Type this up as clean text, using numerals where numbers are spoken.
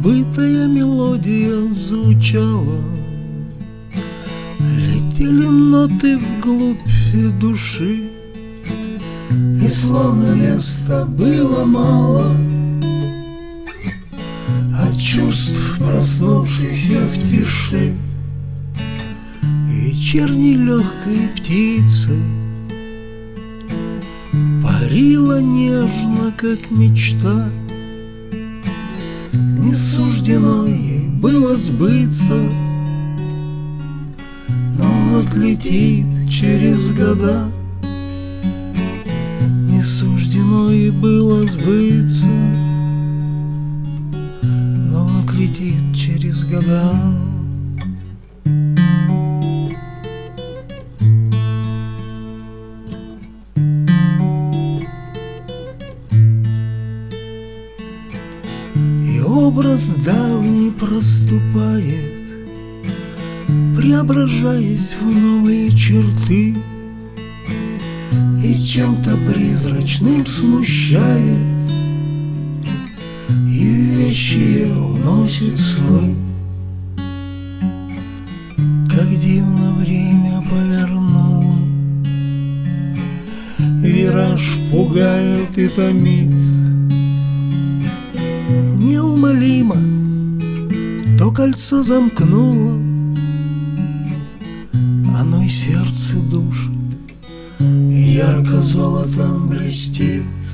забытая мелодия звучала, летели ноты вглубь души, и словно места было мало от чувств, проснувшихся в тиши. Вечерней легкой птицей парила нежно, как мечта. Не суждено ей было сбыться, но вот летит через года. Не суждено ей было сбыться, но вот летит через года. Образ давний проступает, преображаясь в новые черты, и чем-то призрачным смущает, и вещи уносит сны. Как дивно время повернуло, вираж пугает и томит. Неумолимо то кольцо замкнуло, оно и сердце душит, и ярко золотом блестит.